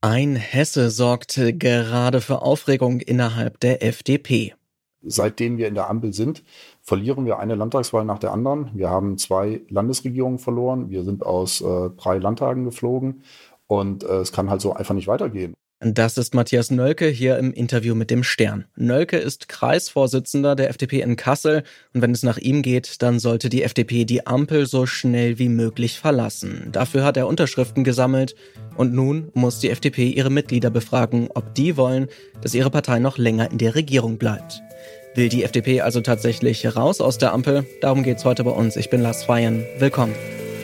Ein Hesse sorgte gerade für Aufregung innerhalb der FDP. Seitdem wir in der Ampel sind, verlieren wir eine Landtagswahl nach der anderen. Wir haben 2 Landesregierungen verloren. Wir sind aus 3 Landtagen geflogen. Und es kann halt so einfach nicht weitergehen. Das ist Matthias Nölke hier im Interview mit dem Stern. Nölke ist Kreisvorsitzender der FDP in Kassel. Und wenn es nach ihm geht, dann sollte die FDP die Ampel so schnell wie möglich verlassen. Dafür hat er Unterschriften gesammelt. Und nun muss die FDP ihre Mitglieder befragen, ob die wollen, dass ihre Partei noch länger in der Regierung bleibt. Will die FDP also tatsächlich raus aus der Ampel? Darum geht's heute bei uns. Ich bin Lars Feyen. Willkommen.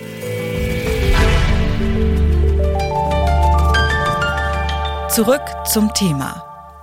Zurück zum Thema.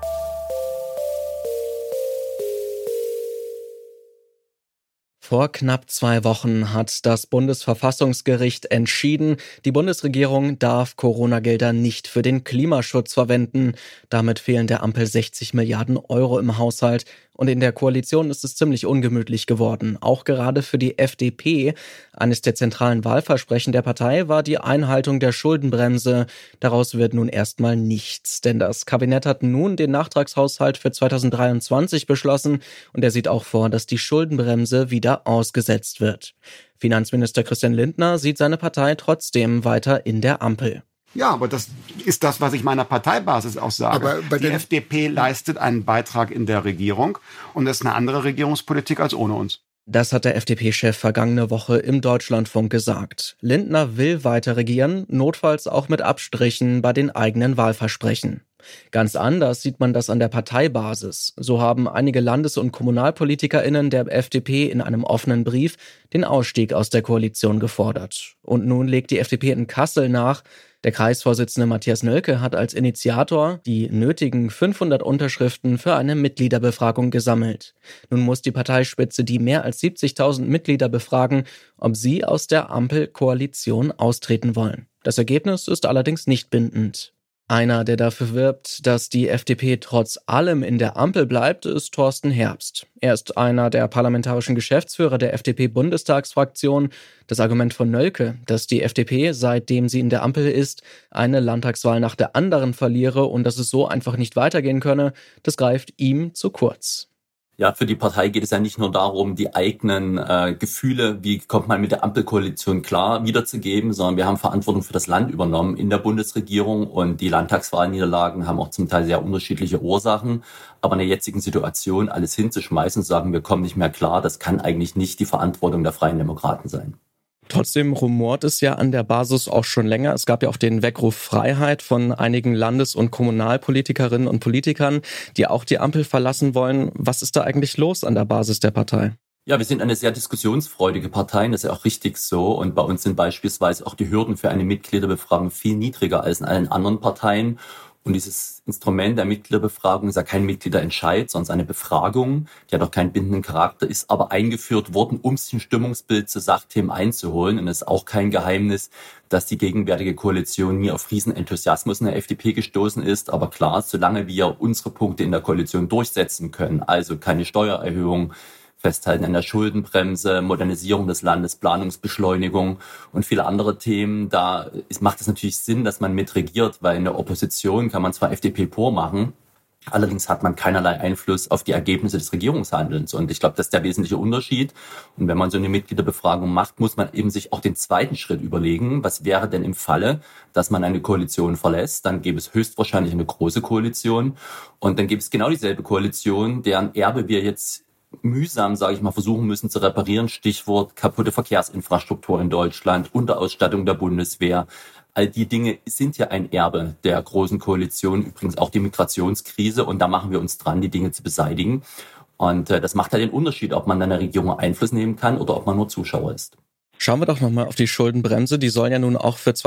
Vor knapp 2 Wochen hat das Bundesverfassungsgericht entschieden, die Bundesregierung darf Corona-Gelder nicht für den Klimaschutz verwenden. Damit fehlen der Ampel 60 Milliarden Euro im Haushalt. Und in der Koalition ist es ziemlich ungemütlich geworden, auch gerade für die FDP. Eines der zentralen Wahlversprechen der Partei war die Einhaltung der Schuldenbremse. Daraus wird nun erstmal nichts, denn das Kabinett hat nun den Nachtragshaushalt für 2023 beschlossen und er sieht auch vor, dass die Schuldenbremse wieder ausgesetzt wird. Finanzminister Christian Lindner sieht seine Partei trotzdem weiter in der Ampel. Ja, aber das ist das, was ich meiner Parteibasis auch sage. Aber die FDP leistet einen Beitrag in der Regierung und das ist eine andere Regierungspolitik als ohne uns. Das hat der FDP-Chef vergangene Woche im Deutschlandfunk gesagt. Lindner will weiter regieren, notfalls auch mit Abstrichen bei den eigenen Wahlversprechen. Ganz anders sieht man das an der Parteibasis. So haben einige Landes- und KommunalpolitikerInnen der FDP in einem offenen Brief den Ausstieg aus der Koalition gefordert. Und nun legt die FDP in Kassel nach. Der Kreisvorsitzende Matthias Nölke hat als Initiator die nötigen 500 Unterschriften für eine Mitgliederbefragung gesammelt. Nun muss die Parteispitze die mehr als 70.000 Mitglieder befragen, ob sie aus der Ampelkoalition austreten wollen. Das Ergebnis ist allerdings nicht bindend. Einer, der dafür wirbt, dass die FDP trotz allem in der Ampel bleibt, ist Thorsten Herbst. Er ist einer der parlamentarischen Geschäftsführer der FDP-Bundestagsfraktion. Das Argument von Nölke, dass die FDP, seitdem sie in der Ampel ist, eine Landtagswahl nach der anderen verliere und dass es so einfach nicht weitergehen könne, das greift ihm zu kurz. Ja, für die Partei geht es ja nicht nur darum, die eigenen Gefühle, wie kommt man mit der Ampelkoalition klar, wiederzugeben, sondern wir haben Verantwortung für das Land übernommen in der Bundesregierung und die Landtagswahlniederlagen haben auch zum Teil sehr unterschiedliche Ursachen. Aber in der jetzigen Situation alles hinzuschmeißen und sagen, wir kommen nicht mehr klar, das kann eigentlich nicht die Verantwortung der Freien Demokraten sein. Trotzdem rumort es ja an der Basis auch schon länger. Es gab ja auch den Weckruf Freiheit von einigen Landes- und Kommunalpolitikerinnen und Politikern, die auch die Ampel verlassen wollen. Was ist da eigentlich los an der Basis der Partei? Ja, wir sind eine sehr diskussionsfreudige Partei, das ist ja auch richtig so. Und bei uns sind beispielsweise auch die Hürden für eine Mitgliederbefragung viel niedriger als in allen anderen Parteien. Und dieses Instrument der Mitgliederbefragung ist ja kein Mitgliederentscheid, sondern eine Befragung, die hat auch keinen bindenden Charakter, ist aber eingeführt worden, um sich ein Stimmungsbild zu Sachthemen einzuholen. Und es ist auch kein Geheimnis, dass die gegenwärtige Koalition nie auf Riesenenthusiasmus in der FDP gestoßen ist. Aber klar, solange wir unsere Punkte in der Koalition durchsetzen können, also keine Steuererhöhung, Festhalten an der Schuldenbremse, Modernisierung des Landes, Planungsbeschleunigung und viele andere Themen. Macht es natürlich Sinn, dass man mitregiert, weil in der Opposition kann man zwar FDP pur machen, allerdings hat man keinerlei Einfluss auf die Ergebnisse des Regierungshandelns. Und ich glaube, das ist der wesentliche Unterschied. Und wenn man so eine Mitgliederbefragung macht, muss man eben sich auch den zweiten Schritt überlegen. Was wäre denn im Falle, dass man eine Koalition verlässt? Dann gäbe es höchstwahrscheinlich eine große Koalition. Und dann gäbe es genau dieselbe Koalition, deren Erbe wir jetzt mühsam, sage ich mal, versuchen müssen zu reparieren. Stichwort kaputte Verkehrsinfrastruktur in Deutschland, Unterausstattung der Bundeswehr. All die Dinge sind ja ein Erbe der Großen Koalition, übrigens auch die Migrationskrise. Und da machen wir uns dran, die Dinge zu beseitigen. Und das macht halt den Unterschied, ob man an der Regierung Einfluss nehmen kann oder ob man nur Zuschauer ist. Schauen wir doch nochmal auf die Schuldenbremse. Die soll ja nun auch für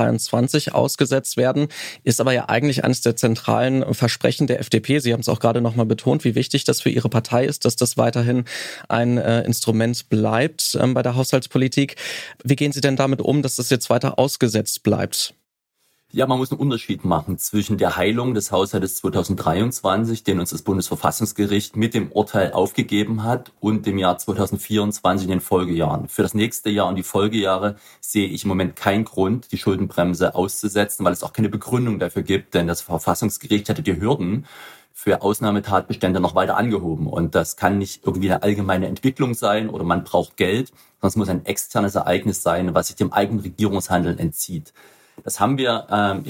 2023 ausgesetzt werden, ist aber ja eigentlich eines der zentralen Versprechen der FDP. Sie haben es auch gerade nochmal betont, wie wichtig das für Ihre Partei ist, dass das weiterhin ein Instrument bleibt bei der Haushaltspolitik. Wie gehen Sie denn damit um, dass das jetzt weiter ausgesetzt bleibt? Ja, man muss einen Unterschied machen zwischen der Heilung des Haushaltes 2023, den uns das Bundesverfassungsgericht mit dem Urteil aufgegeben hat, und dem Jahr 2024 in den Folgejahren. Für das nächste Jahr und die Folgejahre sehe ich im Moment keinen Grund, die Schuldenbremse auszusetzen, weil es auch keine Begründung dafür gibt, denn das Verfassungsgericht hätte die Hürden für Ausnahmetatbestände noch weiter angehoben. Und das kann nicht irgendwie eine allgemeine Entwicklung sein oder man braucht Geld, sondern es muss ein externes Ereignis sein, was sich dem eigenen Regierungshandeln entzieht. Das haben wir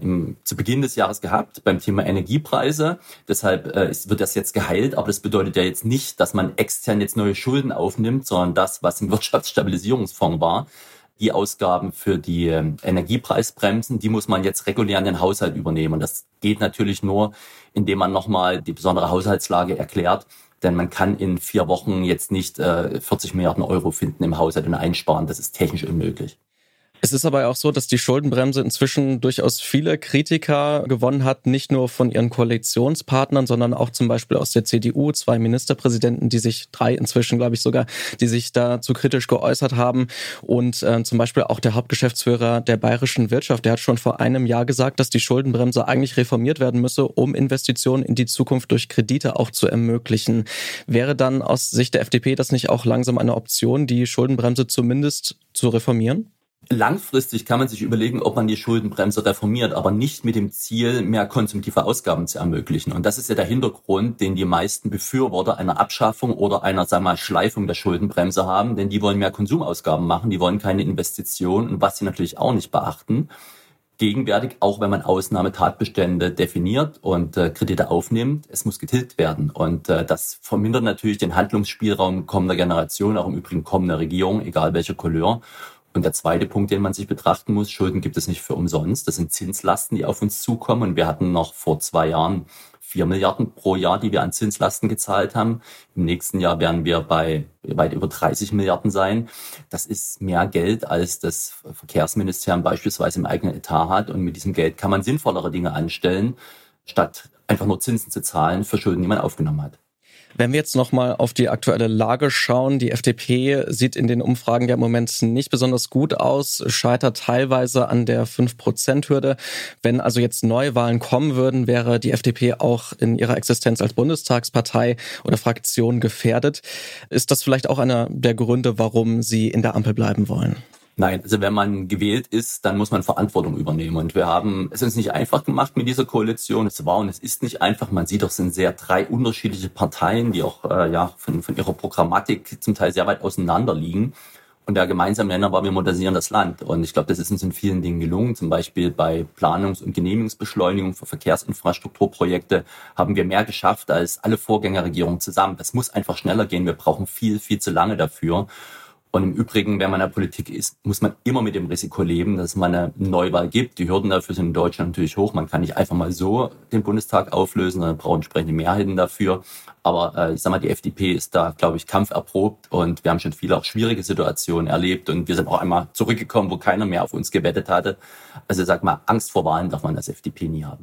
zu Beginn des Jahres gehabt beim Thema Energiepreise. Deshalb wird das jetzt geheilt. Aber das bedeutet ja jetzt nicht, dass man extern jetzt neue Schulden aufnimmt, sondern das, was im Wirtschaftsstabilisierungsfonds war, die Ausgaben für die Energiepreisbremsen, die muss man jetzt regulär in den Haushalt übernehmen. Und das geht natürlich nur, indem man nochmal die besondere Haushaltslage erklärt. Denn man kann in 4 Wochen jetzt nicht 40 Milliarden Euro finden im Haushalt und einsparen. Das ist technisch unmöglich. Es ist aber auch so, dass die Schuldenbremse inzwischen durchaus viele Kritiker gewonnen hat, nicht nur von ihren Koalitionspartnern, sondern auch zum Beispiel aus der CDU, 2 Ministerpräsidenten, 3 inzwischen, glaube ich sogar, die sich dazu kritisch geäußert haben. Und zum Beispiel auch der Hauptgeschäftsführer der Bayerischen Wirtschaft, der hat schon vor einem Jahr gesagt, dass die Schuldenbremse eigentlich reformiert werden müsse, um Investitionen in die Zukunft durch Kredite auch zu ermöglichen. Wäre dann aus Sicht der FDP das nicht auch langsam eine Option, die Schuldenbremse zumindest zu reformieren? Langfristig kann man sich überlegen, ob man die Schuldenbremse reformiert, aber nicht mit dem Ziel, mehr konsumtive Ausgaben zu ermöglichen. Und das ist ja der Hintergrund, den die meisten Befürworter einer Abschaffung oder einer, Schleifung der Schuldenbremse haben. Denn die wollen mehr Konsumausgaben machen, die wollen keine Investitionen. Und was sie natürlich auch nicht beachten, gegenwärtig, auch wenn man Ausnahmetatbestände definiert und Kredite aufnimmt, es muss getilgt werden. Und das vermindert natürlich den Handlungsspielraum kommender Generation, auch im Übrigen kommender Regierung, egal welcher Couleur. Und der zweite Punkt, den man sich betrachten muss, Schulden gibt es nicht für umsonst. Das sind Zinslasten, die auf uns zukommen. Und wir hatten noch vor 2 Jahren 4 Milliarden pro Jahr, die wir an Zinslasten gezahlt haben. Im nächsten Jahr werden wir bei weit über 30 Milliarden sein. Das ist mehr Geld, als das Verkehrsministerium beispielsweise im eigenen Etat hat. Und mit diesem Geld kann man sinnvollere Dinge anstellen, statt einfach nur Zinsen zu zahlen für Schulden, die man aufgenommen hat. Wenn wir jetzt nochmal auf die aktuelle Lage schauen, die FDP sieht in den Umfragen ja im Moment nicht besonders gut aus, scheitert teilweise an der 5%-Hürde. Wenn also jetzt Neuwahlen kommen würden, wäre die FDP auch in ihrer Existenz als Bundestagspartei oder Fraktion gefährdet. Ist das vielleicht auch einer der Gründe, warum Sie in der Ampel bleiben wollen? Nein, also wenn man gewählt ist, dann muss man Verantwortung übernehmen. Und wir haben es uns nicht einfach gemacht mit dieser Koalition. Es war und es ist nicht einfach. Man sieht, es sind 3 unterschiedliche Parteien, die auch von ihrer Programmatik zum Teil sehr weit auseinander liegen. Und der gemeinsame Nenner war, wir modernisieren das Land. Und ich glaube, das ist uns in vielen Dingen gelungen. Zum Beispiel bei Planungs- und Genehmigungsbeschleunigung für Verkehrsinfrastrukturprojekte haben wir mehr geschafft als alle Vorgängerregierungen zusammen. Das muss einfach schneller gehen. Wir brauchen viel, viel zu lange dafür. Und im Übrigen, wenn man in der Politik ist, muss man immer mit dem Risiko leben, dass es mal eine Neuwahl gibt. Die Hürden dafür sind in Deutschland natürlich hoch. Man kann nicht einfach mal so den Bundestag auflösen, sondern braucht entsprechende Mehrheiten dafür. Aber die FDP ist da, glaube ich, kampferprobt und wir haben schon viele auch schwierige Situationen erlebt und wir sind auch einmal zurückgekommen, wo keiner mehr auf uns gewettet hatte. Also Angst vor Wahlen darf man als FDP nie haben.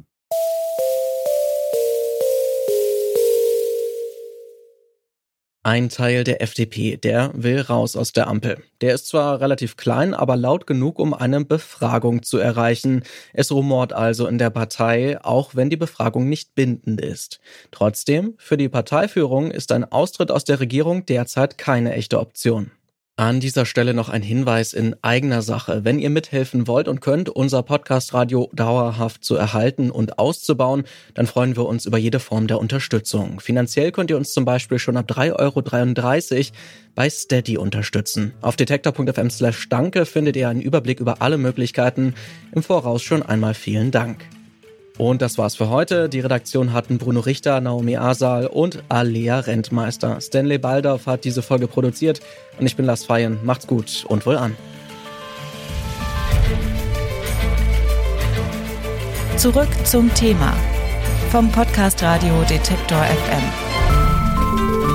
Ein Teil der FDP, der will raus aus der Ampel. Der ist zwar relativ klein, aber laut genug, um eine Befragung zu erreichen. Es rumort also in der Partei, auch wenn die Befragung nicht bindend ist. Trotzdem, für die Parteiführung ist ein Austritt aus der Regierung derzeit keine echte Option. An dieser Stelle noch ein Hinweis in eigener Sache. Wenn ihr mithelfen wollt und könnt, unser Podcast-Radio dauerhaft zu erhalten und auszubauen, dann freuen wir uns über jede Form der Unterstützung. Finanziell könnt ihr uns zum Beispiel schon ab 3,33 € bei Steady unterstützen. Auf detektor.fm/danke findet ihr einen Überblick über alle Möglichkeiten. Im Voraus schon einmal vielen Dank. Und das war's für heute. Die Redaktion hatten Bruno Richter, Naomi Asal und Alea Rentmeister. Stanley Baldauf hat diese Folge produziert und ich bin Lars Feyen. Macht's gut und wohlan. Zurück zum Thema vom Podcast Radio Detektor FM.